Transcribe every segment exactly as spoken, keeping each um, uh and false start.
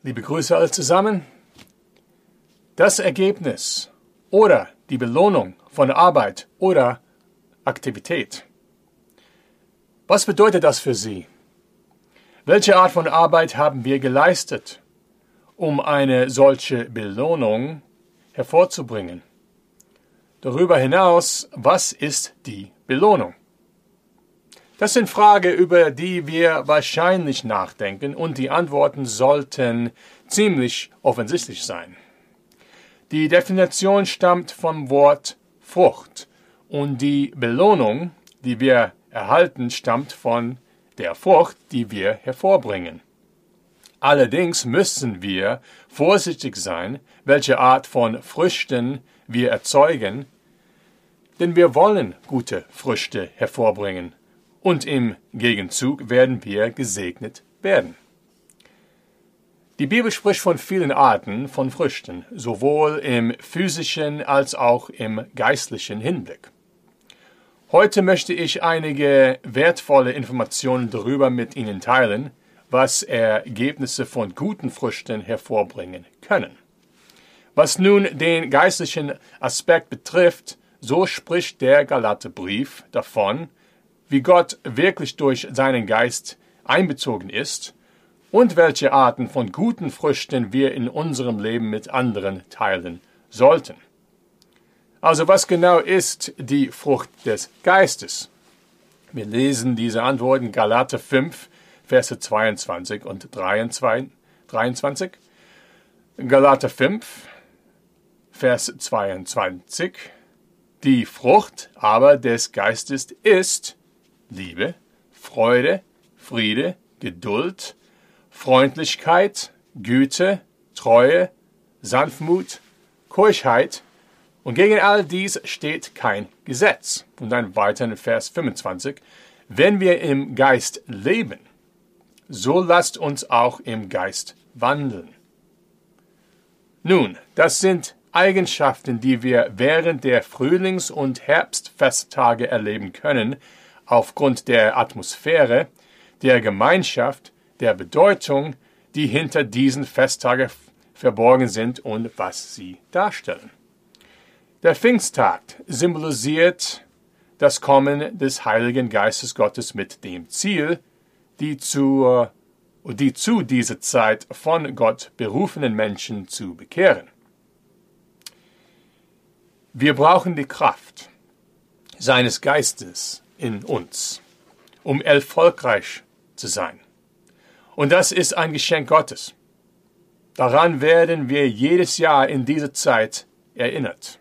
Liebe Grüße alle zusammen. Das Ergebnis oder die Belohnung von Arbeit oder Aktivität. Was bedeutet das für Sie? Welche Art von Arbeit haben wir geleistet, um eine solche Belohnung hervorzubringen? Darüber hinaus, was ist die Belohnung? Das sind Fragen, über die wir wahrscheinlich nachdenken, und die Antworten sollten ziemlich offensichtlich sein. Die Definition stammt vom Wort Frucht und die Belohnung, die wir erhalten, stammt von der Frucht, die wir hervorbringen. Allerdings müssen wir vorsichtig sein, welche Art von Früchten wir erzeugen, denn wir wollen gute Früchte hervorbringen. Und im Gegenzug werden wir gesegnet werden. Die Bibel spricht von vielen Arten von Früchten, sowohl im physischen als auch im geistlichen Hinblick. Heute möchte ich einige wertvolle Informationen darüber mit Ihnen teilen, was Ergebnisse von guten Früchten hervorbringen können. Was nun den geistlichen Aspekt betrifft, so spricht der Galaterbrief davon, wie Gott wirklich durch seinen Geist einbezogen ist und welche Arten von guten Früchten wir in unserem Leben mit anderen teilen sollten. Also was genau ist die Frucht des Geistes? Wir lesen diese Antworten in Galater fünf, Verse zweiundzwanzig und dreiundzwanzig. Galater fünf, Vers zweiundzwanzig. Die Frucht aber des Geistes ist Liebe, Freude, Friede, Geduld, Freundlichkeit, Güte, Treue, Sanftmut, Keuschheit, und gegen all dies steht kein Gesetz. Und dann weiter in Vers fünfundzwanzig. Wenn wir im Geist leben, so lasst uns auch im Geist wandeln. Nun, das sind Eigenschaften, die wir während der Frühlings- und Herbstfesttage erleben können, aufgrund der Atmosphäre, der Gemeinschaft, der Bedeutung, die hinter diesen Festtagen verborgen sind und was sie darstellen. Der Pfingsttag symbolisiert das Kommen des Heiligen Geistes Gottes mit dem Ziel, die zu, die zu dieser Zeit von Gott berufenen Menschen zu bekehren. Wir brauchen die Kraft seines Geistes in uns, um erfolgreich zu sein. Und das ist ein Geschenk Gottes. Daran werden wir jedes Jahr in dieser Zeit erinnert.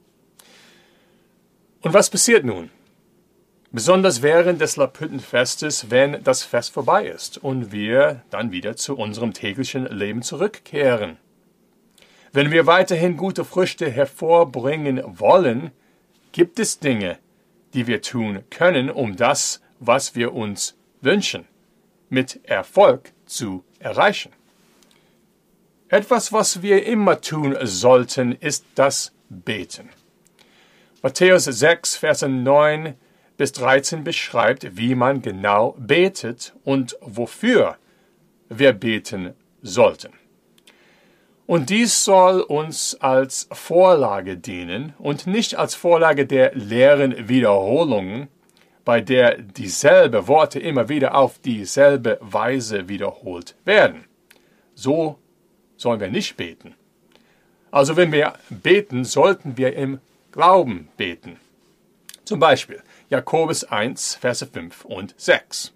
Und was passiert nun? Besonders während des Laubhüttenfestes, wenn das Fest vorbei ist und wir dann wieder zu unserem täglichen Leben zurückkehren. Wenn wir weiterhin gute Früchte hervorbringen wollen, gibt es Dinge, die wir tun können, um das, was wir uns wünschen, mit Erfolg zu erreichen. Etwas, was wir immer tun sollten, ist das Beten. Matthäus sechs, Verse neun bis dreizehn beschreibt, wie man genau betet und wofür wir beten sollten. Und dies soll uns als Vorlage dienen und nicht als Vorlage der leeren Wiederholungen, bei der dieselbe Worte immer wieder auf dieselbe Weise wiederholt werden. So sollen wir nicht beten. Also wenn wir beten, sollten wir im Glauben beten. Zum Beispiel Jakobus eins, Verse fünf und sechs.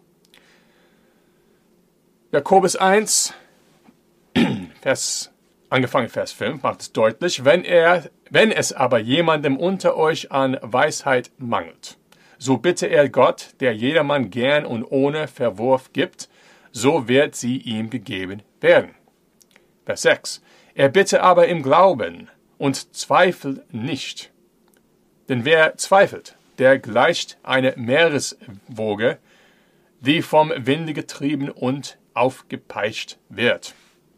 Jakobus eins, Vers, angefangen Vers fünf, macht es deutlich, wenn, er, wenn es aber jemandem unter euch an Weisheit mangelt, so bitte er Gott, der jedermann gern und ohne Verwurf gibt, so wird sie ihm gegeben werden. Vers sechs. Er bitte aber im Glauben und zweifelt nicht. Denn wer zweifelt, der gleicht einer Meereswoge, die vom Winde getrieben und aufgepeitscht wird.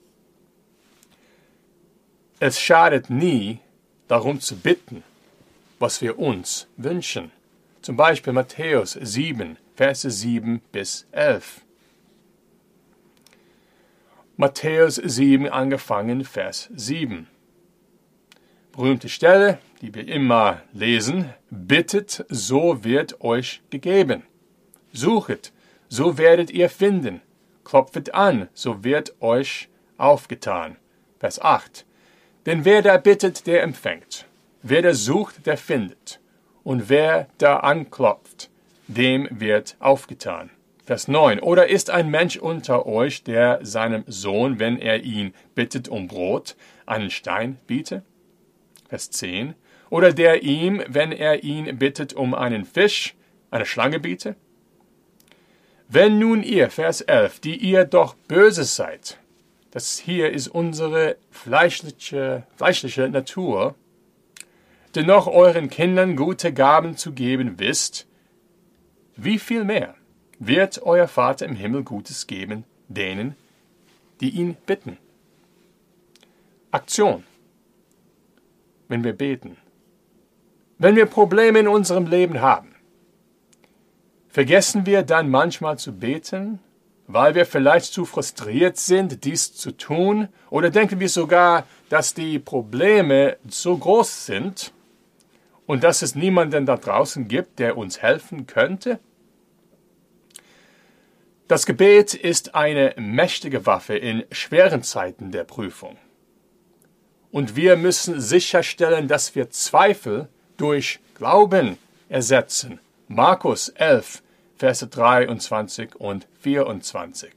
Es schadet nie, darum zu bitten, was wir uns wünschen. Zum Beispiel Matthäus sieben, Verse sieben bis elf. Matthäus sieben, angefangen Vers sieben. Berühmte Stelle, die wir immer lesen. Bittet, so wird euch gegeben. Suchet, so werdet ihr finden. Klopfet an, so wird euch aufgetan. Vers acht. Denn wer da bittet, der empfängt. Wer da sucht, der findet. Und wer da anklopft, dem wird aufgetan. Vers neun. Oder ist ein Mensch unter euch, der seinem Sohn, wenn er ihn bittet um Brot, einen Stein biete? Vers zehn. Oder der ihm, wenn er ihn bittet um einen Fisch, eine Schlange biete? Wenn nun ihr, Vers elf, die ihr doch böse seid, das hier ist unsere fleischliche, fleischliche Natur, dennoch euren Kindern gute Gaben zu geben wisst, wie viel mehr wird euer Vater im Himmel Gutes geben denen, die ihn bitten? Aktion. Wenn wir beten. Wenn wir Probleme in unserem Leben haben, vergessen wir dann manchmal zu beten, weil wir vielleicht zu frustriert sind, dies zu tun, oder denken wir sogar, dass die Probleme so groß sind und dass es niemanden da draußen gibt, der uns helfen könnte? Das Gebet ist eine mächtige Waffe in schweren Zeiten der Prüfung. Und wir müssen sicherstellen, dass wir Zweifel durch Glauben ersetzen. Markus elf, Verse dreiundzwanzig und vierundzwanzig.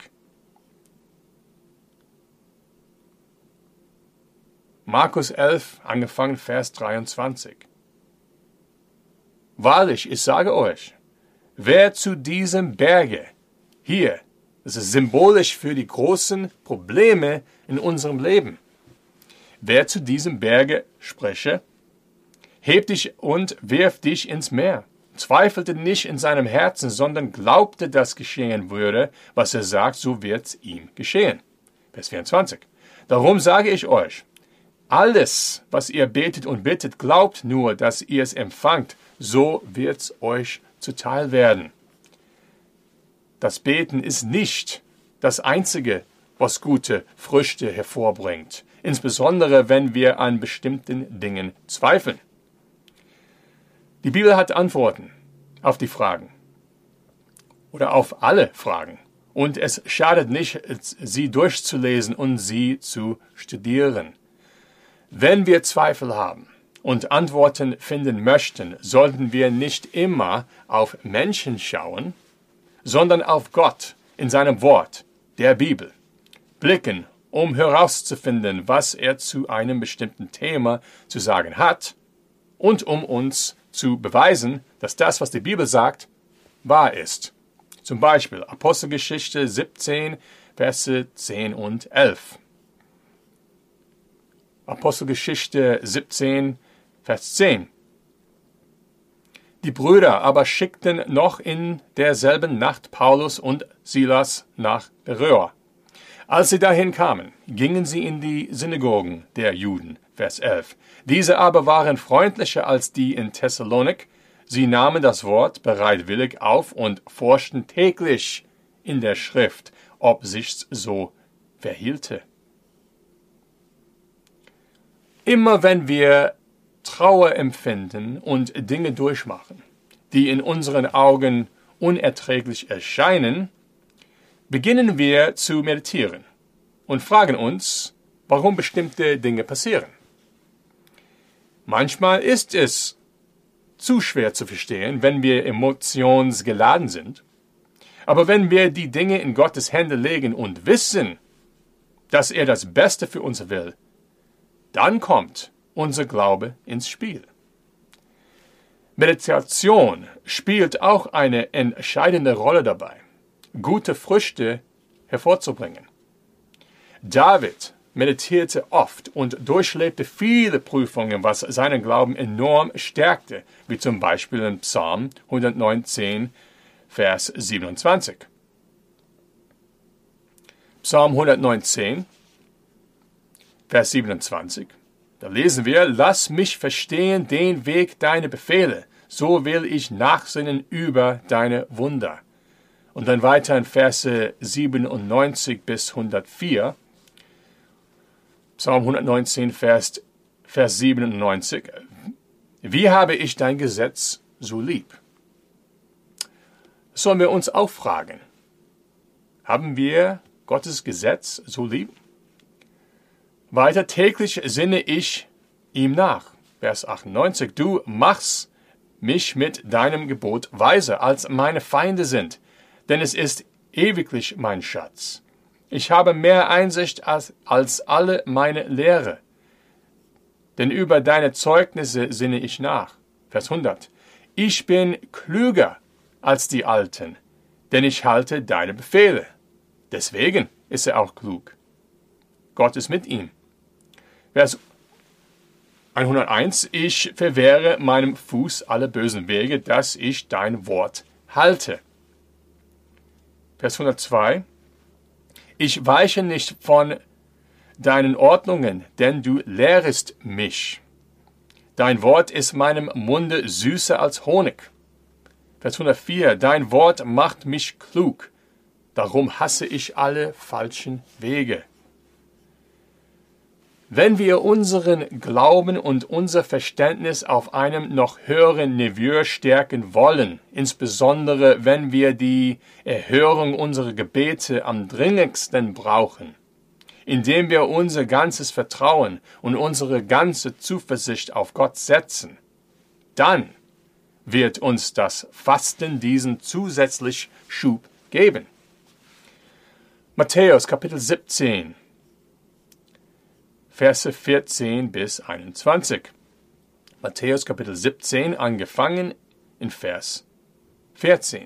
Markus elf, angefangen Vers dreiundzwanzig. Wahrlich, ich sage euch, wer zu diesem Berge hier, das ist symbolisch für die großen Probleme in unserem Leben, wer zu diesem Berge spreche, heb dich und wirf dich ins Meer, zweifelte nicht in seinem Herzen, sondern glaubte, dass geschehen würde, was er sagt, so wird's ihm geschehen. Vers vierundzwanzig. Darum sage ich euch, alles, was ihr betet und bittet, glaubt nur, dass ihr es empfangt, so wird's euch zuteil werden. Das Beten ist nicht das Einzige, was gute Früchte hervorbringt, insbesondere wenn wir an bestimmten Dingen zweifeln. Die Bibel hat Antworten auf die Fragen oder auf alle Fragen. Und es schadet nicht, sie durchzulesen und sie zu studieren. Wenn wir Zweifel haben und Antworten finden möchten, sollten wir nicht immer auf Menschen schauen, sondern auf Gott in seinem Wort, der Bibel, blicken, um herauszufinden, was er zu einem bestimmten Thema zu sagen hat und um uns zu beweisen, dass das, was die Bibel sagt, wahr ist. Zum Beispiel Apostelgeschichte siebzehn, Verse zehn und elf. Apostelgeschichte siebzehn, Vers zehn. Die Brüder aber schickten noch in derselben Nacht Paulus und Silas nach Beröa. Als sie dahin kamen, gingen sie in die Synagogen der Juden, Vers elf. Diese aber waren freundlicher als die in Thessalonik. Sie nahmen das Wort bereitwillig auf und forschten täglich in der Schrift, ob sich's so verhielte. Immer wenn wir Trauer empfinden und Dinge durchmachen, die in unseren Augen unerträglich erscheinen, beginnen wir zu meditieren und fragen uns, warum bestimmte Dinge passieren. Manchmal ist es zu schwer zu verstehen, wenn wir emotionsgeladen sind. Aber wenn wir die Dinge in Gottes Hände legen und wissen, dass er das Beste für uns will, dann kommt unser Glaube ins Spiel. Meditation spielt auch eine entscheidende Rolle dabei, gute Früchte hervorzubringen. David meditierte oft und durchlebte viele Prüfungen, was seinen Glauben enorm stärkte, wie zum Beispiel in Psalm hundertneunzehn, Vers siebenundzwanzig. Psalm hundertneunzehn, Vers siebenundzwanzig. Da lesen wir, lass mich verstehen den Weg deiner Befehle, so will ich nachsinnen über deine Wunder. Und dann weiter in Verse siebenundneunzig bis hundertvier. Psalm hundertneunzehn, Vers, Vers siebenundneunzig. Wie habe ich dein Gesetz so lieb? Sollen wir uns auch fragen, haben wir Gottes Gesetz so lieb? Weiter, täglich sinne ich ihm nach. Vers achtundneunzig. Du machst mich mit deinem Gebot weise, als meine Feinde sind, denn es ist ewiglich mein Schatz. Ich habe mehr Einsicht als, als alle meine Lehre, denn über deine Zeugnisse sinne ich nach. Vers hundert. Ich bin klüger als die Alten, denn ich halte deine Befehle. Deswegen ist er auch klug. Gott ist mit ihm. Vers hunderteins. Ich verwehre meinem Fuß alle bösen Wege, dass ich dein Wort halte. Vers hundertzwei. Ich weiche nicht von deinen Ordnungen, denn du lehrest mich. Dein Wort ist meinem Munde süßer als Honig. Vers hundertvier. Dein Wort macht mich klug, darum hasse ich alle falschen Wege. Wenn wir unseren Glauben und unser Verständnis auf einem noch höheren Niveau stärken wollen, insbesondere wenn wir die Erhörung unserer Gebete am dringendsten brauchen, indem wir unser ganzes Vertrauen und unsere ganze Zuversicht auf Gott setzen, dann wird uns das Fasten diesen zusätzlichen Schub geben. Matthäus Kapitel siebzehn, Verse vierzehn bis einundzwanzig. Matthäus Kapitel siebzehn, angefangen in Vers vierzehn.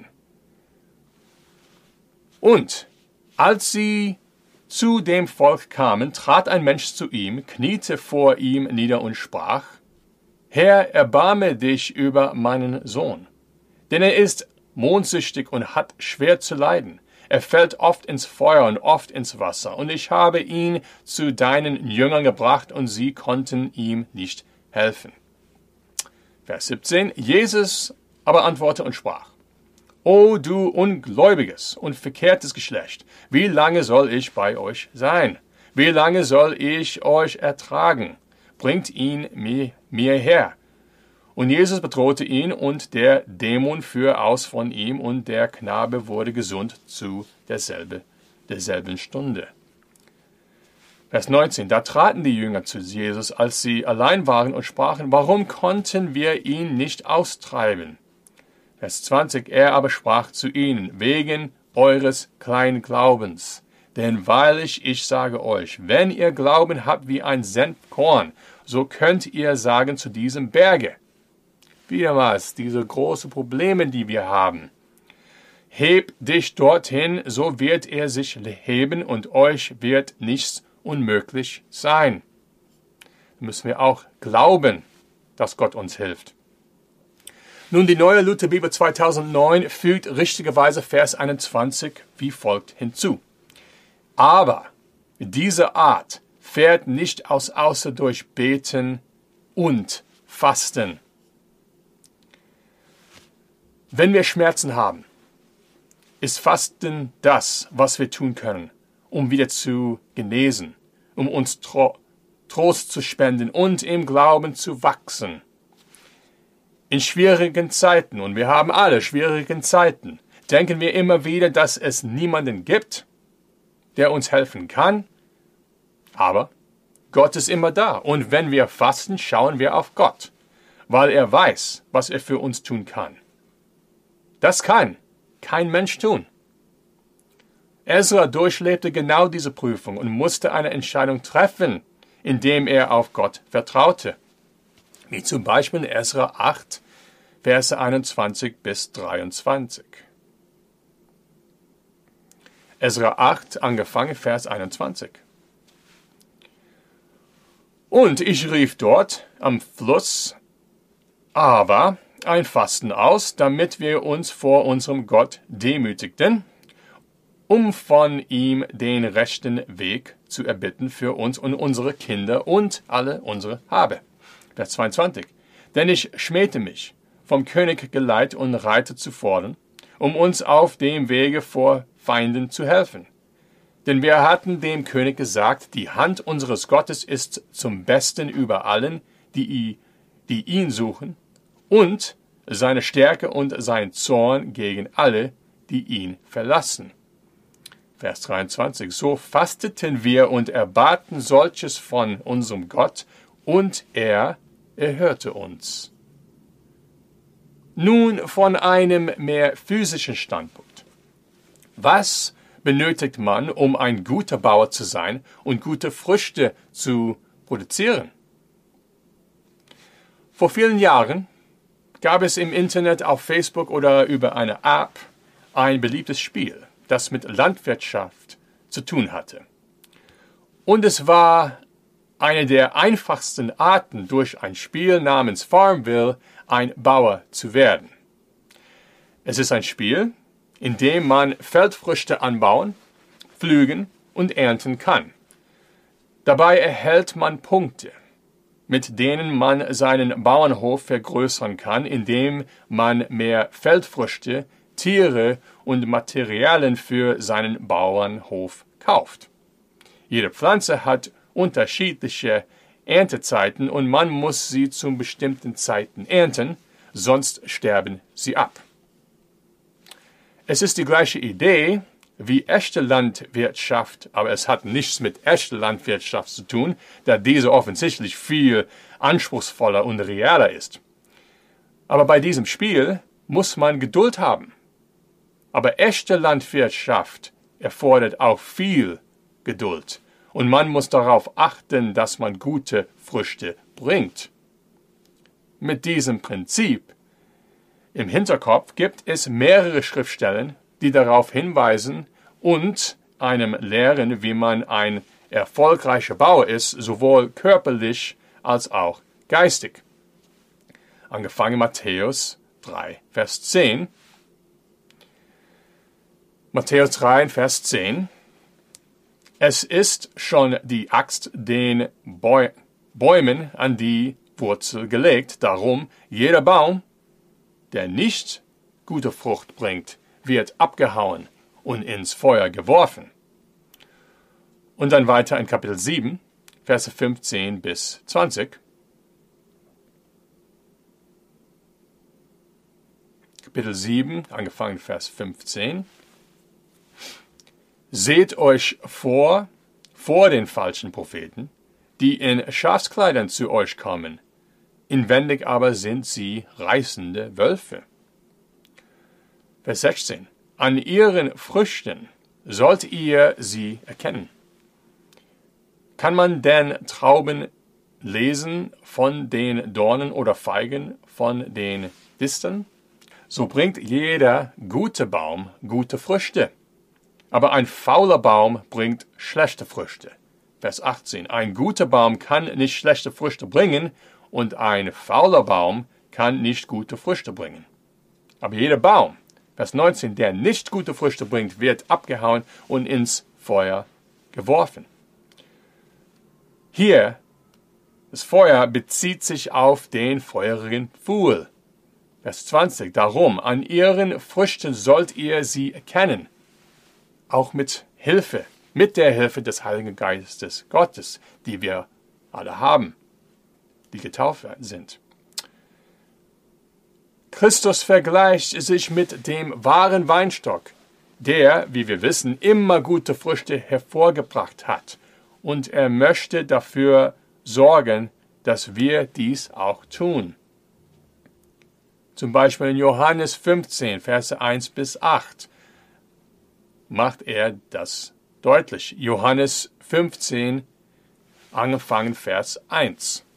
Und als sie zu dem Volk kamen, trat ein Mensch zu ihm, kniete vor ihm nieder und sprach: Herr, erbarme dich über meinen Sohn, denn er ist mondsüchtig und hat schwer zu leiden. Er fällt oft ins Feuer und oft ins Wasser, und ich habe ihn zu deinen Jüngern gebracht, und sie konnten ihm nicht helfen. Vers siebzehn. Jesus aber antwortete und sprach: O du ungläubiges und verkehrtes Geschlecht, wie lange soll ich bei euch sein? Wie lange soll ich euch ertragen? Bringt ihn mir, mir her. Und Jesus bedrohte ihn, und der Dämon fuhr aus von ihm, und der Knabe wurde gesund zu derselbe, derselben Stunde. Vers neunzehn. Da traten die Jünger zu Jesus, als sie allein waren, und sprachen: Warum konnten wir ihn nicht austreiben? Vers zwanzig. Er aber sprach zu ihnen: Wegen eures kleinen Glaubens. Denn wahrlich, ich sage euch, wenn ihr Glauben habt wie ein Senfkorn, so könnt ihr sagen zu diesem Berge. Wiedermals diese großen Probleme, die wir haben. Heb dich dorthin, so wird er sich heben, und euch wird nichts unmöglich sein. Da müssen wir auch glauben, dass Gott uns hilft. Nun, die neue Lutherbibel zweitausendneun fügt richtigerweise Vers einundzwanzig wie folgt hinzu. Aber diese Art fährt nicht aus außer durch Beten und Fasten. Wenn wir Schmerzen haben, ist Fasten das, was wir tun können, um wieder zu genesen, um uns Tro- Trost zu spenden und im Glauben zu wachsen. In schwierigen Zeiten, und wir haben alle schwierigen Zeiten, denken wir immer wieder, dass es niemanden gibt, der uns helfen kann. Aber Gott ist immer da, und wenn wir fasten, schauen wir auf Gott, weil er weiß, was er für uns tun kann. Das kann kein Mensch tun. Ezra durchlebte genau diese Prüfung und musste eine Entscheidung treffen, indem er auf Gott vertraute. Wie zum Beispiel in Ezra acht, Verse einundzwanzig bis dreiundzwanzig. Ezra acht, angefangen, Vers einundzwanzig. Und ich rief dort am Fluss aber ein Fasten aus, damit wir uns vor unserem Gott demütigten, um von ihm den rechten Weg zu erbitten für uns und unsere Kinder und alle unsere Habe. Vers zweiundzwanzig. Denn ich schmähte mich, vom König Geleit und Reiter zu fordern, um uns auf dem Wege vor Feinden zu helfen. Denn wir hatten dem König gesagt, die Hand unseres Gottes ist zum Besten über allen, die, die ihn suchen, und seine Stärke und sein Zorn gegen alle, die ihn verlassen. Vers dreiundzwanzig. So fasteten wir und erbaten solches von unserem Gott, und er erhörte uns. Nun von einem mehr physischen Standpunkt. Was benötigt man, um ein guter Bauer zu sein und gute Früchte zu produzieren? Vor vielen Jahren gab es im Internet, auf Facebook oder über eine App ein beliebtes Spiel, das mit Landwirtschaft zu tun hatte. Und es war eine der einfachsten Arten, durch ein Spiel namens Farmville ein Bauer zu werden. Es ist ein Spiel, in dem man Feldfrüchte anbauen, pflügen und ernten kann. Dabei erhält man Punkte, mit denen man seinen Bauernhof vergrößern kann, indem man mehr Feldfrüchte, Tiere und Materialien für seinen Bauernhof kauft. Jede Pflanze hat unterschiedliche Erntezeiten und man muss sie zu bestimmten Zeiten ernten, sonst sterben sie ab. Es ist die gleiche Idee wie echte Landwirtschaft, aber es hat nichts mit echter Landwirtschaft zu tun, da diese offensichtlich viel anspruchsvoller und realer ist. Aber bei diesem Spiel muss man Geduld haben. Aber echte Landwirtschaft erfordert auch viel Geduld. Und man muss darauf achten, dass man gute Früchte bringt. Mit diesem Prinzip im Hinterkopf gibt es mehrere Schriftstellen, die darauf hinweisen und einem lehren, wie man ein erfolgreicher Bauer ist, sowohl körperlich als auch geistig. Angefangen Matthäus drei, Vers zehn. Matthäus drei, Vers zehn. Es ist schon die Axt den Bäu- Bäumen an die Wurzel gelegt, darum jeder Baum, der nicht gute Frucht bringt, wird abgehauen und ins Feuer geworfen. Und dann weiter in Kapitel sieben, Verse fünfzehn bis zwanzig. Kapitel sieben, angefangen Vers fünfzehn. Seht euch vor, vor den falschen Propheten, die in Schafskleidern zu euch kommen, inwendig aber sind sie reißende Wölfe. Vers sechzehn. An ihren Früchten sollt ihr sie erkennen. Kann man denn Trauben lesen von den Dornen oder Feigen von den Disteln? So bringt jeder gute Baum gute Früchte. Aber ein fauler Baum bringt schlechte Früchte. Vers achtzehn. Ein guter Baum kann nicht schlechte Früchte bringen und ein fauler Baum kann nicht gute Früchte bringen. Aber jeder Baum, Vers neunzehn, der nicht gute Früchte bringt, wird abgehauen und ins Feuer geworfen. Hier, das Feuer bezieht sich auf den feurigen Pfuhl. Vers zwanzig. Darum, an ihren Früchten sollt ihr sie erkennen. Auch mit Hilfe, mit der Hilfe des Heiligen Geistes Gottes, die wir alle haben, die getauft sind. Christus vergleicht sich mit dem wahren Weinstock, der, wie wir wissen, immer gute Früchte hervorgebracht hat. Und er möchte dafür sorgen, dass wir dies auch tun. Zum Beispiel in Johannes fünfzehn, Verse eins bis acht. macht er das deutlich. Johannes fünfzehn, angefangen Vers eins.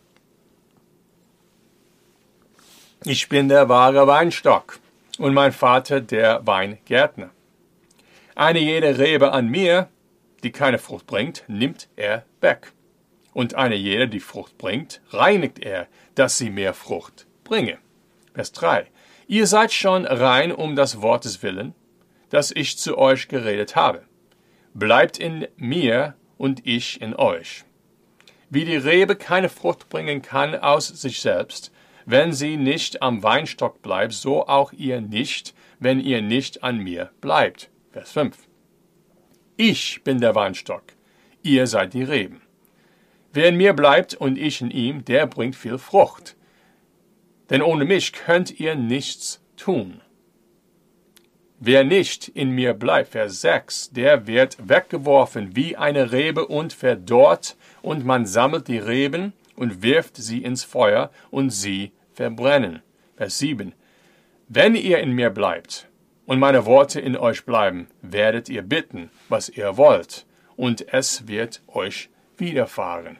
Ich bin der wahre Weinstock und mein Vater der Weingärtner. Eine jede Rebe an mir, die keine Frucht bringt, nimmt er weg. Und eine jede, die Frucht bringt, reinigt er, dass sie mehr Frucht bringe. Vers drei. Ihr seid schon rein um das Wortes willen, das ich zu euch geredet habe. Bleibt in mir und ich in euch. Wie die Rebe keine Frucht bringen kann aus sich selbst, wenn sie nicht am Weinstock bleibt, so auch ihr nicht, wenn ihr nicht an mir bleibt. Vers fünf. Ich bin der Weinstock, ihr seid die Reben. Wer in mir bleibt und ich in ihm, der bringt viel Frucht. Denn ohne mich könnt ihr nichts tun. Wer nicht in mir bleibt, Vers sechs, der wird weggeworfen wie eine Rebe und verdorrt, und man sammelt die Reben und wirft sie ins Feuer, und sie verbrennen. Vers sieben. Wenn ihr in mir bleibt und meine Worte in euch bleiben, werdet ihr bitten, was ihr wollt, und es wird euch widerfahren.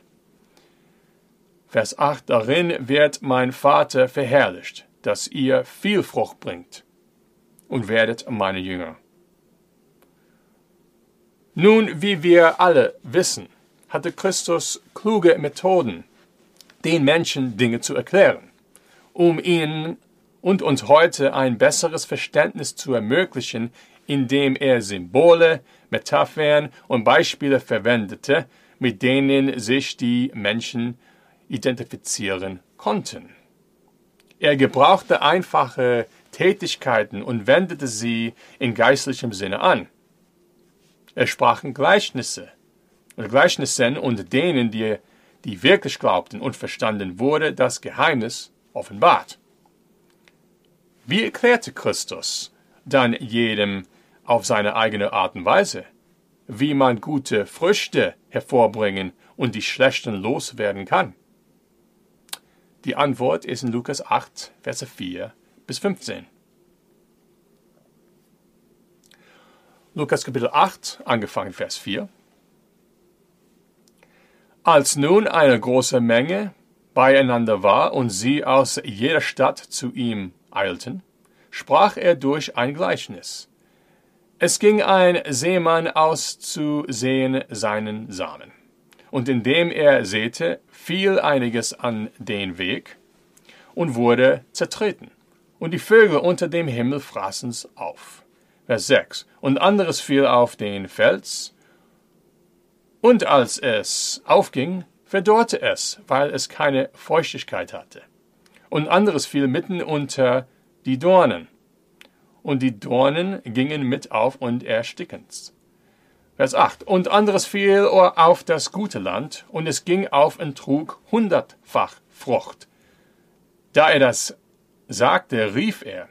Vers acht. Darin wird mein Vater verherrlicht, dass ihr viel Frucht bringt, und werdet meine Jünger. Nun, wie wir alle wissen, hatte Christus kluge Methoden, den Menschen Dinge zu erklären, um ihnen und uns heute ein besseres Verständnis zu ermöglichen, indem er Symbole, Metaphern und Beispiele verwendete, mit denen sich die Menschen identifizieren konnten. Er gebrauchte einfache Tätigkeiten und wendete sie in geistlichem Sinne an. Er sprach in Gleichnisse und Gleichnissen, und denen, die, die wirklich glaubten und verstanden, wurde das Geheimnis offenbart. Wie erklärte Christus dann jedem auf seine eigene Art und Weise, wie man gute Früchte hervorbringen und die schlechten loswerden kann? Die Antwort ist in Lukas acht, Verse vier bis fünfzehn. Lukas Kapitel acht, angefangen Vers vier. Als nun eine große Menge beieinander war und sie aus jeder Stadt zu ihm eilten, sprach er durch ein Gleichnis. Es ging ein Seemann aus zu säen seinen Samen. Und indem er säte, fiel einiges an den Weg und wurde zertreten. Und die Vögel unter dem Himmel fraßen's auf. Vers sechs. Und anderes fiel auf den Fels, und als es aufging, verdorrte es, weil es keine Feuchtigkeit hatte. Und anderes fiel mitten unter die Dornen, und die Dornen gingen mit auf und ersticken's. Vers acht. Und anderes fiel auf das gute Land, und es ging auf und trug hundertfach Frucht. Da er das sagte, rief er: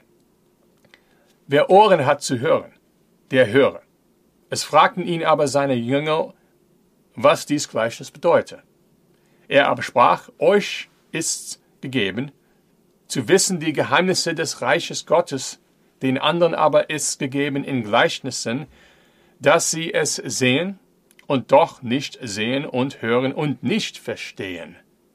Wer Ohren hat zu hören, der höre. Es fragten ihn aber seine Jünger, was dies Gleichnis bedeute. Er aber sprach: Euch ist's gegeben, zu wissen die Geheimnisse des Reiches Gottes, den anderen aber ist's gegeben in Gleichnissen, dass sie es sehen und doch nicht sehen und hören und nicht verstehen.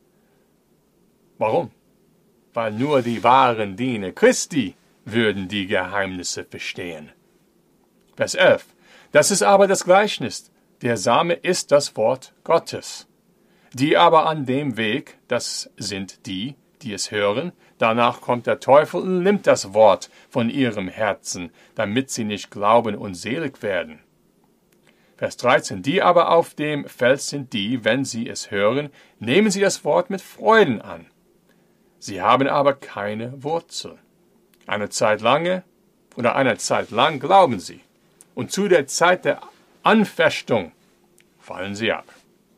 Warum? Weil nur die wahren Diener Christi würden die Geheimnisse verstehen. Vers elf. Das ist aber das Gleichnis. Der Same ist das Wort Gottes. Die aber an dem Weg, das sind die, die es hören, danach kommt der Teufel und nimmt das Wort von ihrem Herzen, damit sie nicht glauben und selig werden. Vers dreizehn. Die aber auf dem Fels sind die, wenn sie es hören, nehmen sie das Wort mit Freuden an. Sie haben aber keine Wurzel. Eine Zeit lange oder eine Zeit lang glauben sie, und zu der Zeit der Anfechtung fallen sie ab.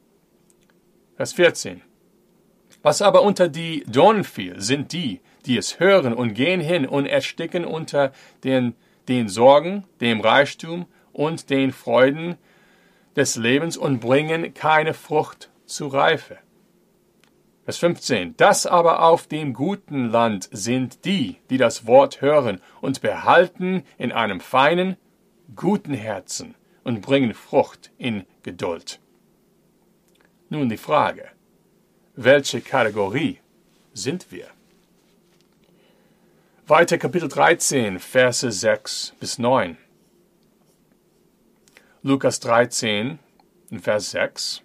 Vers vierzehn. Was aber unter die Dornen fiel, sind die, die es hören und gehen hin und ersticken unter den, den Sorgen, dem Reichtum und den Freuden des Lebens und bringen keine Frucht zur Reife. Vers fünfzehn. Das aber auf dem guten Land sind die, die das Wort hören und behalten in einem feinen, guten Herzen und bringen Frucht in Geduld. Nun die Frage: Welche Kategorie sind wir? Weiter Kapitel dreizehn, Verse sechs bis neun. Lukas dreizehn, Vers sechs.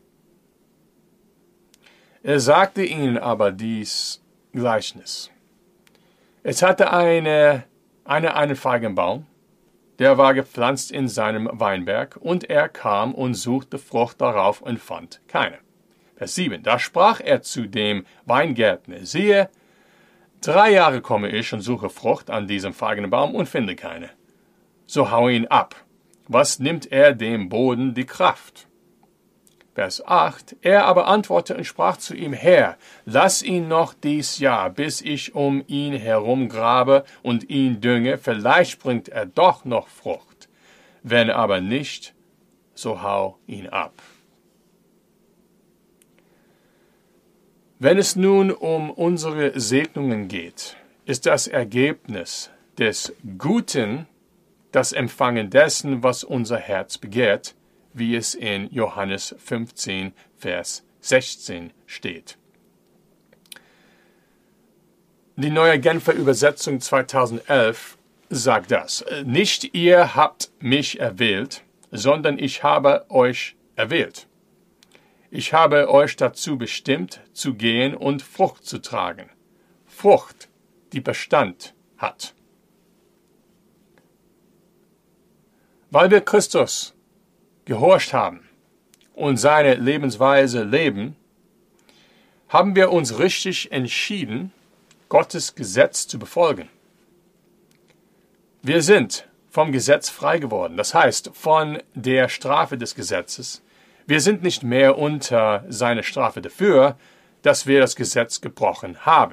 Er sagte ihnen aber dies Gleichnis. Es hatte eine, eine einen Feigenbaum, der war gepflanzt in seinem Weinberg, und er kam und suchte Frucht darauf und fand keine. Vers sieben. Da sprach er zu dem Weingärtner: Siehe, drei Jahre komme ich und suche Frucht an diesem Feigenbaum und finde keine. So hau ihn ab, was nimmt er dem Boden die Kraft? Vers acht. Er aber antwortete und sprach zu ihm: Herr, lass ihn noch dies Jahr, bis ich um ihn herum grabe und ihn dünge, vielleicht bringt er doch noch Frucht. Wenn aber nicht, so hau ihn ab. Wenn es nun um unsere Segnungen geht, ist das Ergebnis des Guten das Empfangen dessen, was unser Herz begehrt, wie es in Johannes fünfzehn, Vers sechzehn steht. Die Neue Genfer Übersetzung zweitausendelf sagt das: Nicht ihr habt mich erwählt, sondern ich habe euch erwählt. Ich habe euch dazu bestimmt, zu gehen und Frucht zu tragen. Frucht, die Bestand hat. Weil wir Christus gehorcht haben und seine Lebensweise leben, haben wir uns richtig entschieden, Gottes Gesetz zu befolgen. Wir sind vom Gesetz frei geworden, das heißt von der Strafe des Gesetzes. Wir sind nicht mehr unter seiner Strafe dafür, dass wir das Gesetz gebrochen haben.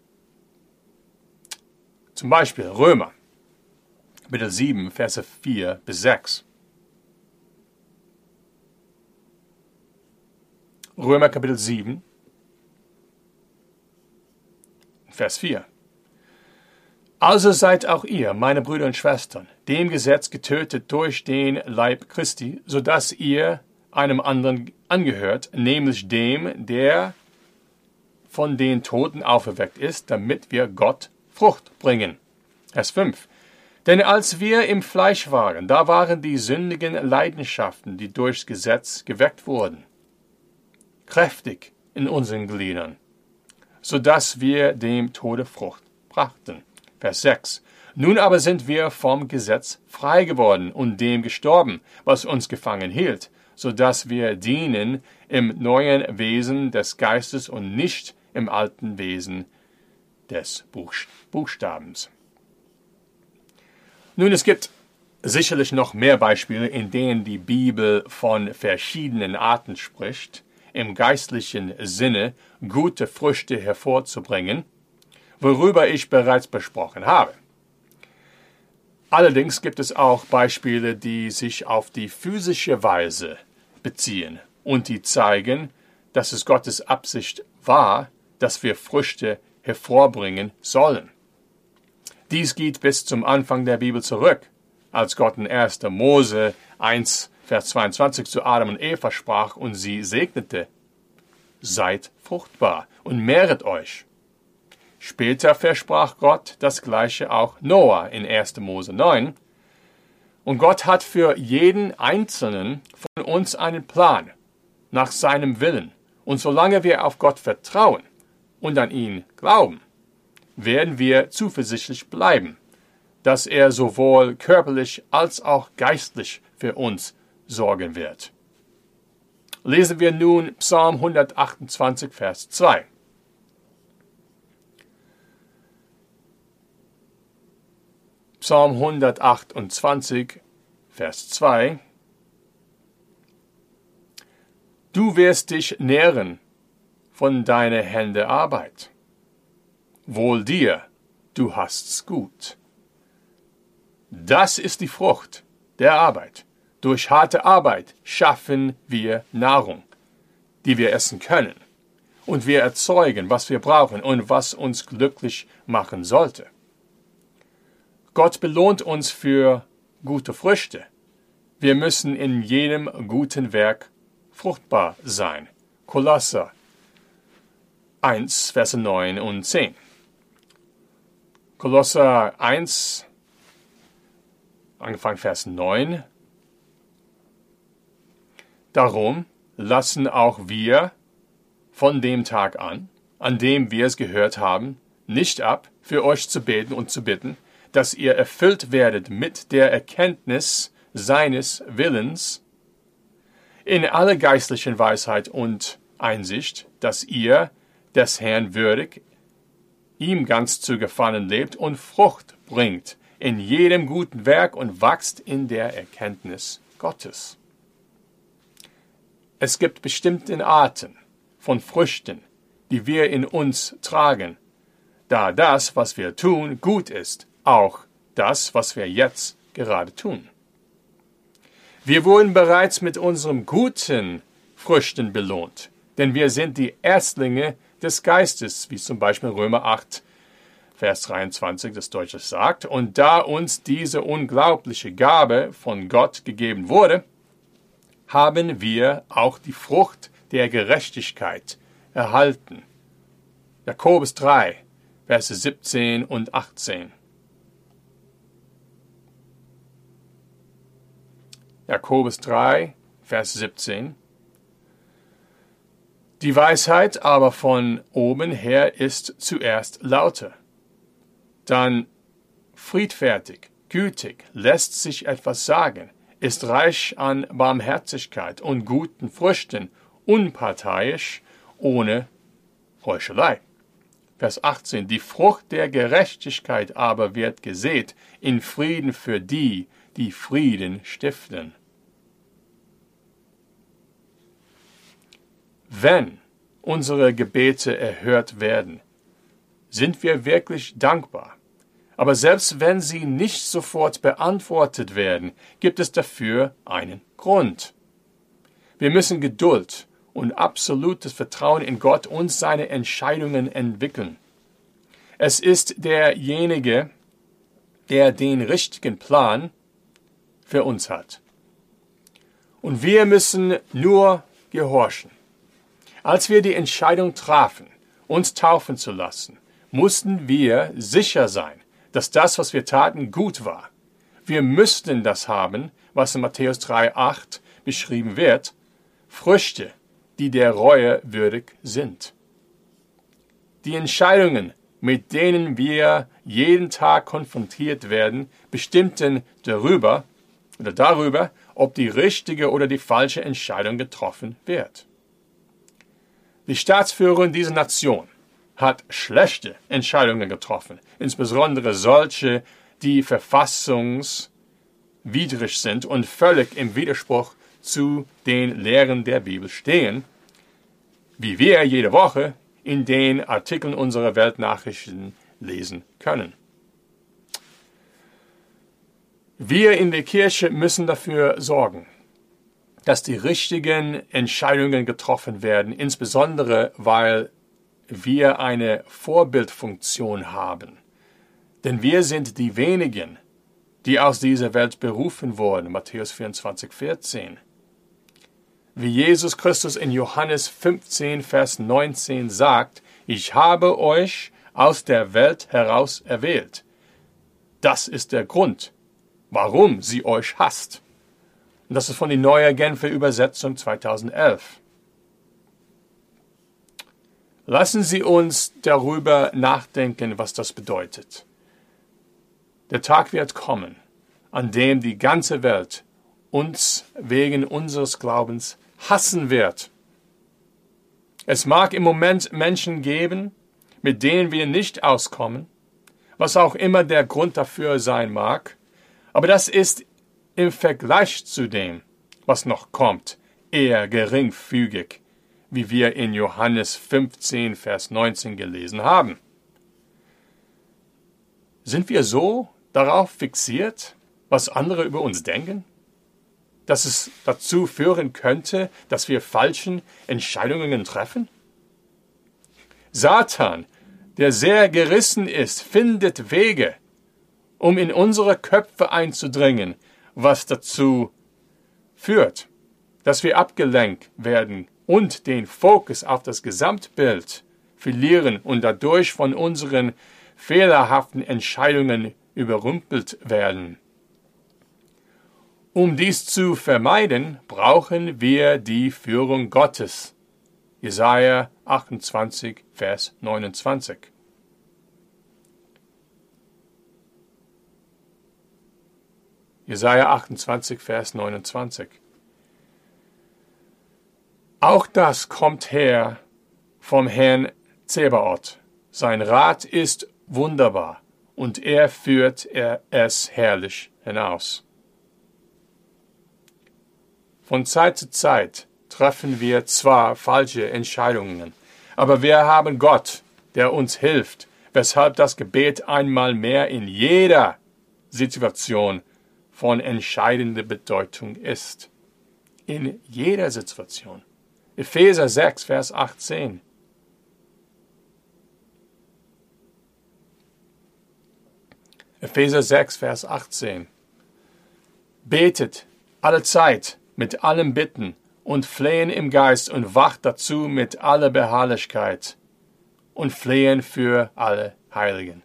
Zum Beispiel Römer, Kapitel sieben, Verse vier bis sechs. Römer Kapitel sieben, Vers vier. Also seid auch ihr, meine Brüder und Schwestern, dem Gesetz getötet durch den Leib Christi, so dass ihr einem anderen angehört, nämlich dem, der von den Toten auferweckt ist, damit wir Gott Frucht bringen. Vers fünf. Denn als wir im Fleisch waren, da waren die sündigen Leidenschaften, die durchs Gesetz geweckt wurden, kräftig in unseren Gliedern, so dass wir dem Tode Frucht brachten. Vers sechs. Nun aber sind wir vom Gesetz frei geworden und dem gestorben, was uns gefangen hielt, so dass wir dienen im neuen Wesen des Geistes und nicht im alten Wesen des Buchstabens. Nun, es gibt sicherlich noch mehr Beispiele, in denen die Bibel von verschiedenen Arten spricht, im geistlichen Sinne gute Früchte hervorzubringen, worüber ich bereits besprochen habe. Allerdings gibt es auch Beispiele, die sich auf die physische Weise beziehen und die zeigen, dass es Gottes Absicht war, dass wir Früchte hervorbringen sollen. Dies geht bis zum Anfang der Bibel zurück, als Gott in erster Mose eins, Vers zweiundzwanzig zu Adam und Eva sprach und sie segnete: Seid fruchtbar und mehret euch. Später versprach Gott das Gleiche auch Noah in erster Mose neun. Und Gott hat für jeden Einzelnen von uns einen Plan nach seinem Willen. Und solange wir auf Gott vertrauen und an ihn glauben, werden wir zuversichtlich bleiben, dass er sowohl körperlich als auch geistlich für uns sorgen wird. Lesen wir nun Psalm hundertachtundzwanzig, Vers zwei. Psalm hundertachtundzwanzig, Vers zwei. Du wirst dich nähren von deiner Hände Arbeit. Wohl dir, du hast's gut. Das ist die Frucht der Arbeit. Durch harte Arbeit schaffen wir Nahrung, die wir essen können. Und wir erzeugen, was wir brauchen und was uns glücklich machen sollte. Gott belohnt uns für gute Früchte. Wir müssen in jedem guten Werk fruchtbar sein. Kolosser eins, Verse neun und zehn. Kolosser eins, angefangen Vers neun. Darum lassen auch wir von dem Tag an, an dem wir es gehört haben, nicht ab, für euch zu beten und zu bitten, dass ihr erfüllt werdet mit der Erkenntnis seines Willens in aller geistlichen Weisheit und Einsicht, dass ihr des Herrn würdig, ihm ganz zu gefallen lebt und Frucht bringt in jedem guten Werk und wachst in der Erkenntnis Gottes. Es gibt bestimmte Arten von Früchten, die wir in uns tragen, da das, was wir tun, gut ist, auch das, was wir jetzt gerade tun. Wir wurden bereits mit unseren guten Früchten belohnt, denn wir sind die Erstlinge des Geistes, wie zum Beispiel Römer acht, Vers dreiundzwanzig des Deutsches sagt. Und da uns diese unglaubliche Gabe von Gott gegeben wurde, haben wir auch die Frucht der Gerechtigkeit erhalten. Jakobus drei, Verse siebzehn und achtzehn. Jakobus drei, Vers siebzehn. Die Weisheit aber von oben her ist zuerst lauter, dann friedfertig, gütig, lässt sich etwas sagen, ist reich an Barmherzigkeit und guten Früchten, unparteiisch, ohne Heuchelei. Vers achtzehn. Die Frucht der Gerechtigkeit aber wird gesät in Frieden für die, die Frieden stiften. Wenn unsere Gebete erhört werden, sind wir wirklich dankbar. Aber selbst wenn sie nicht sofort beantwortet werden, gibt es dafür einen Grund. Wir müssen Geduld und absolutes Vertrauen in Gott und seine Entscheidungen entwickeln. Es ist derjenige, der den richtigen Plan für uns hat. Und wir müssen nur gehorchen. Als wir die Entscheidung trafen, uns taufen zu lassen, mussten wir sicher sein, dass das, was wir taten, gut war. Wir müssten das haben, was in Matthäus drei, acht beschrieben wird, Früchte, die der Reue würdig sind. Die Entscheidungen, mit denen wir jeden Tag konfrontiert werden, bestimmten darüber oder darüber, ob die richtige oder die falsche Entscheidung getroffen wird. Die Staatsführung dieser Nation hat schlechte Entscheidungen getroffen, insbesondere solche, die verfassungswidrig sind und völlig im Widerspruch zu den Lehren der Bibel stehen, wie wir jede Woche in den Artikeln unserer Weltnachrichten lesen können. Wir in der Kirche müssen dafür sorgen, dass die richtigen Entscheidungen getroffen werden, insbesondere weil wir eine Vorbildfunktion haben. Denn wir sind die wenigen, die aus dieser Welt berufen wurden. Matthäus vierundzwanzig, vierzehn. Wie Jesus Christus in Johannes fünfzehn, Vers neunzehn sagt, ich habe euch aus der Welt heraus erwählt. Das ist der Grund, warum sie euch hasst. Und das ist von der Neuen Genfer Übersetzung zweitausendelf. Lassen Sie uns darüber nachdenken, was das bedeutet. Der Tag wird kommen, an dem die ganze Welt uns wegen unseres Glaubens hassen wird. Es mag im Moment Menschen geben, mit denen wir nicht auskommen, was auch immer der Grund dafür sein mag, aber das ist im Vergleich zu dem, was noch kommt, eher geringfügig, wie wir in Johannes fünfzehn, Vers neunzehn gelesen haben. Sind wir so darauf fixiert, was andere über uns denken, dass es dazu führen könnte, dass wir falschen Entscheidungen treffen? Satan, der sehr gerissen ist, findet Wege, um in unsere Köpfe einzudringen, was dazu führt, dass wir abgelenkt werden und den Fokus auf das Gesamtbild verlieren und dadurch von unseren fehlerhaften Entscheidungen überrumpelt werden. Um dies zu vermeiden, brauchen wir die Führung Gottes. Jesaja achtundzwanzig, Vers neunundzwanzig. Jesaja achtundzwanzig, Vers neunundzwanzig. Auch das kommt her vom Herrn Zebaoth. Sein Rat ist wunderbar und er führt er es herrlich hinaus. Von Zeit zu Zeit treffen wir zwar falsche Entscheidungen, aber wir haben Gott, der uns hilft, weshalb das Gebet einmal mehr in jeder Situation von entscheidender Bedeutung ist. In jeder Situation. Epheser sechs, Vers achtzehn. Epheser sechs, Vers achtzehn. Betet alle Zeit mit allem Bitten und Flehen im Geist und wacht dazu mit aller Beharrlichkeit und Flehen für alle Heiligen.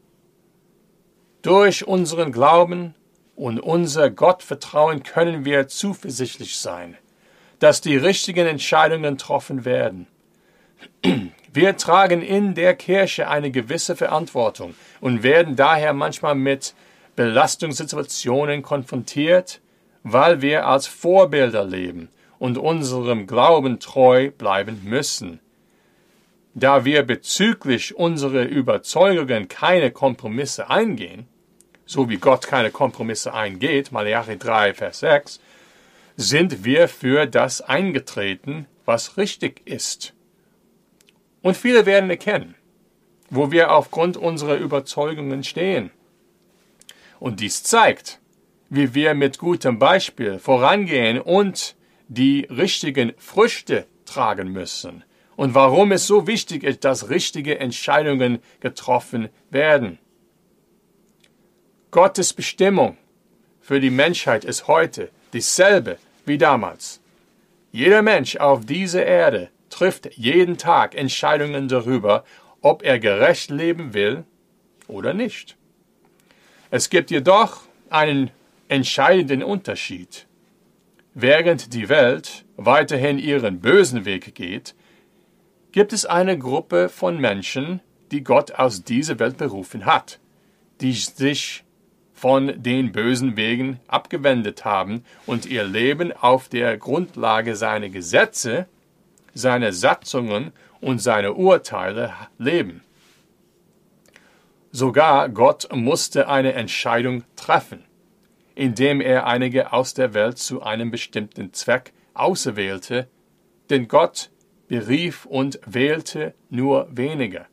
Durch unseren Glauben und unser Gottvertrauen können wir zuversichtlich sein, dass die richtigen Entscheidungen getroffen werden. Wir tragen in der Kirche eine gewisse Verantwortung und werden daher manchmal mit Belastungssituationen konfrontiert, weil wir als Vorbilder leben und unserem Glauben treu bleiben müssen. Da wir bezüglich unserer Überzeugungen keine Kompromisse eingehen, so wie Gott keine Kompromisse eingeht, Malachi drei, Vers sechs, sind wir für das eingetreten, was richtig ist. Und viele werden erkennen, wo wir aufgrund unserer Überzeugungen stehen. Und dies zeigt, wie wir mit gutem Beispiel vorangehen und die richtigen Früchte tragen müssen und warum es so wichtig ist, dass richtige Entscheidungen getroffen werden. Gottes Bestimmung für die Menschheit ist heute dieselbe wie damals. Jeder Mensch auf dieser Erde trifft jeden Tag Entscheidungen darüber, ob er gerecht leben will oder nicht. Es gibt jedoch einen entscheidenden Unterschied. Während die Welt weiterhin ihren bösen Weg geht, gibt es eine Gruppe von Menschen, die Gott aus dieser Welt berufen hat, die sich von den bösen Wegen abgewendet haben und ihr Leben auf der Grundlage seiner Gesetze, seiner Satzungen und seiner Urteile leben. Sogar Gott musste eine Entscheidung treffen, indem er einige aus der Welt zu einem bestimmten Zweck auserwählte, denn Gott berief und wählte nur wenige.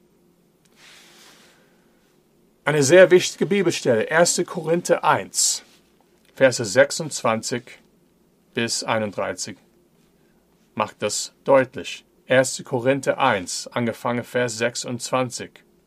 Eine sehr wichtige Bibelstelle, erster Korinther eins, Verse sechsundzwanzig bis einunddreißig, macht das deutlich. erster Korinther eins, angefangen Vers sechsundzwanzig.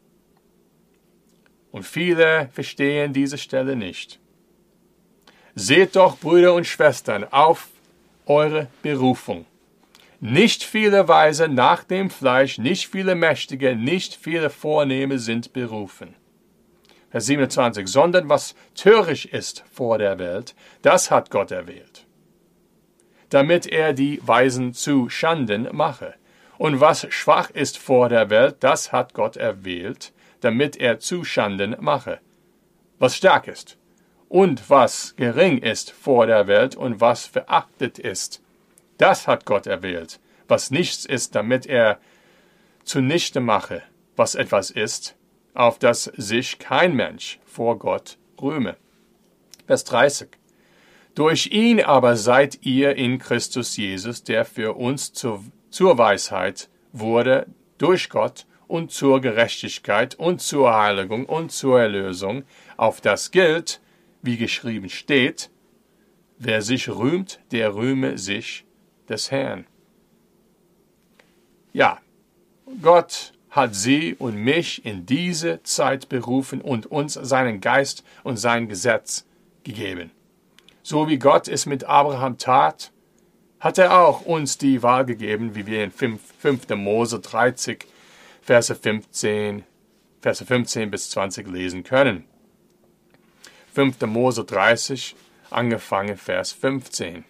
Und viele verstehen diese Stelle nicht. Seht doch, Brüder und Schwestern, auf eure Berufung. Nicht viele Weise nach dem Fleisch, nicht viele Mächtige, nicht viele Vornehme sind berufen. Vers siebenundzwanzig, sondern was töricht ist vor der Welt, das hat Gott erwählt, damit er die Weisen zu Schanden mache. Und was schwach ist vor der Welt, das hat Gott erwählt, damit er zu Schanden mache, was stark ist. Und was gering ist vor der Welt und was verachtet ist, das hat Gott erwählt, was nichts ist, damit er zunichte mache, was etwas ist, auf das sich kein Mensch vor Gott rühme. Vers dreißig. Durch ihn aber seid ihr in Christus Jesus, der für uns zur, zur Weisheit wurde, durch Gott und zur Gerechtigkeit und zur Heiligung und zur Erlösung, auf das gilt, wie geschrieben steht, wer sich rühmt, der rühme sich des Herrn. Ja, Gott hat sie und mich in diese Zeit berufen und uns seinen Geist und sein Gesetz gegeben. So wie Gott es mit Abraham tat, hat er auch uns die Wahl gegeben, wie wir in fünfter Mose dreizehn, Verse fünfzehn, Verse fünfzehn bis zwanzig lesen können. fünfter Mose dreißig, angefangen Vers fünfzehn.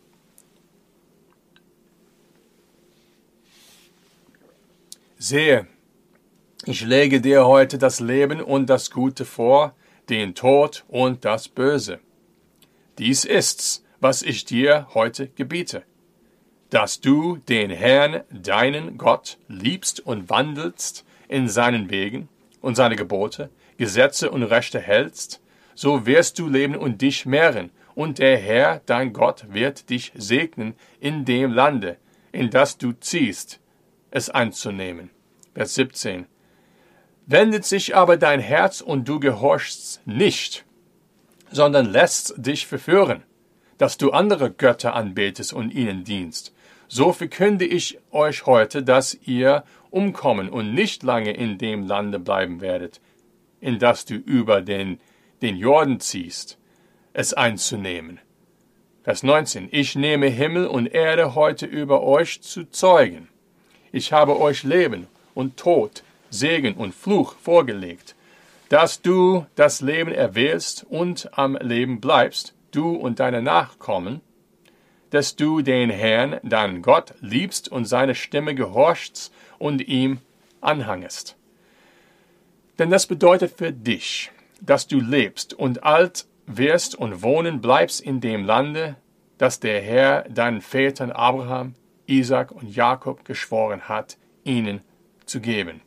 Sehe, ich lege dir heute das Leben und das Gute vor, den Tod und das Böse. Dies ist's, was ich dir heute gebiete, dass du den Herrn, deinen Gott, liebst und wandelst in seinen Wegen und seine Gebote, Gesetze und Rechte hältst, so wirst du leben und dich mehren, und der Herr, dein Gott, wird dich segnen in dem Lande, in das du ziehst, es einzunehmen. Vers siebzehn. Wendet sich aber dein Herz und du gehorchst nicht, sondern lässt dich verführen, dass du andere Götter anbetest und ihnen dienst. So verkünde ich euch heute, dass ihr umkommen und nicht lange in dem Lande bleiben werdet, in das du über den, den Jordan ziehst, es einzunehmen. Vers neunzehn. Ich nehme Himmel und Erde heute über euch zu Zeugen. Ich habe euch Leben und Tod, Segen und Fluch vorgelegt, dass du das Leben erwählst und am Leben bleibst, du und deine Nachkommen, dass du den Herrn, deinen Gott, liebst und seine Stimme gehorchst und ihm anhangest. Denn das bedeutet für dich, dass du lebst und alt wirst und wohnen bleibst in dem Lande, das der Herr deinen Vätern Abraham, Isaak und Jakob geschworen hat, ihnen zu geben.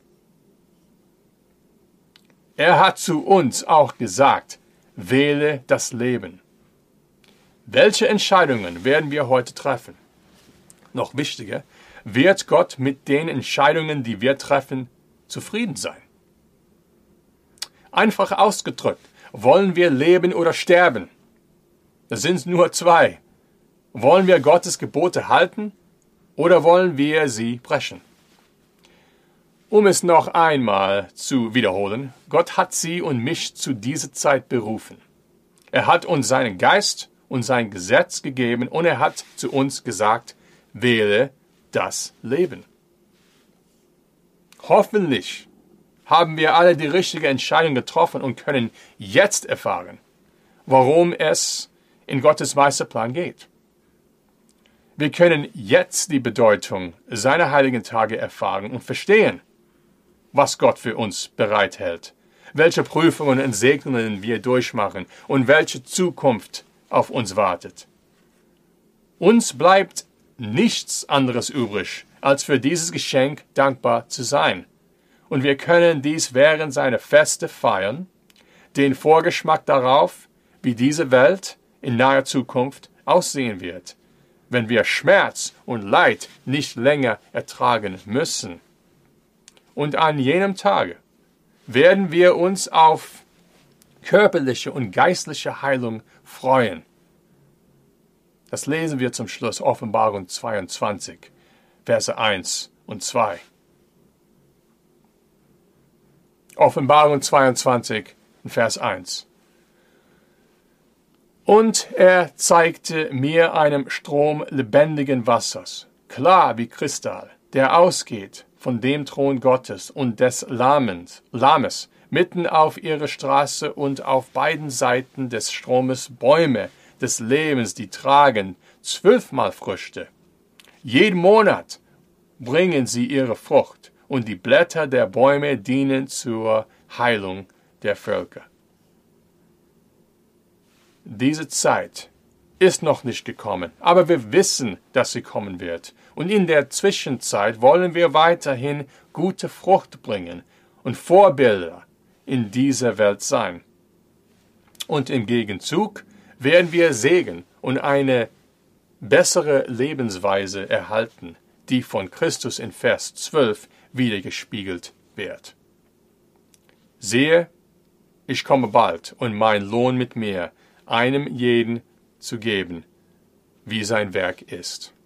Er hat zu uns auch gesagt, wähle das Leben. Welche Entscheidungen werden wir heute treffen? Noch wichtiger, wird Gott mit den Entscheidungen, die wir treffen, zufrieden sein? Einfach ausgedrückt, wollen wir leben oder sterben? Das sind nur zwei. Wollen wir Gottes Gebote halten oder wollen wir sie brechen? Um es noch einmal zu wiederholen, Gott hat sie und mich zu dieser Zeit berufen. Er hat uns seinen Geist und sein Gesetz gegeben und er hat zu uns gesagt, wähle das Leben. Hoffentlich haben wir alle die richtige Entscheidung getroffen und können jetzt erfahren, worum es in Gottes Meisterplan geht. Wir können jetzt die Bedeutung seiner heiligen Tage erfahren und verstehen, was Gott für uns bereithält, welche Prüfungen und Segnungen wir durchmachen und welche Zukunft auf uns wartet. Uns bleibt nichts anderes übrig, als für dieses Geschenk dankbar zu sein. Und wir können dies während seiner Feste feiern, den Vorgeschmack darauf, wie diese Welt in naher Zukunft aussehen wird, wenn wir Schmerz und Leid nicht länger ertragen müssen. Und an jenem Tage werden wir uns auf körperliche und geistliche Heilung freuen. Das lesen wir zum Schluss, Offenbarung zweiundzwanzig, Verse eins und zwei. Offenbarung zweiundzwanzig, Vers eins. Und er zeigte mir einen Strom lebendigen Wassers, klar wie Kristall, der ausgeht von dem Thron Gottes und des Lammes, Lammes, mitten auf ihrer Straße und auf beiden Seiten des Stromes Bäume des Lebens, die tragen zwölfmal Früchte. Jeden Monat bringen sie ihre Frucht, und die Blätter der Bäume dienen zur Heilung der Völker. Diese Zeit ist noch nicht gekommen, aber wir wissen, dass sie kommen wird. Und in der Zwischenzeit wollen wir weiterhin gute Frucht bringen und Vorbilder in dieser Welt sein. Und im Gegenzug werden wir Segen und eine bessere Lebensweise erhalten, die von Christus in Vers zwölf wiedergespiegelt wird. Siehe, ich komme bald und mein Lohn mit mir, einem jeden zu geben, wie sein Werk ist.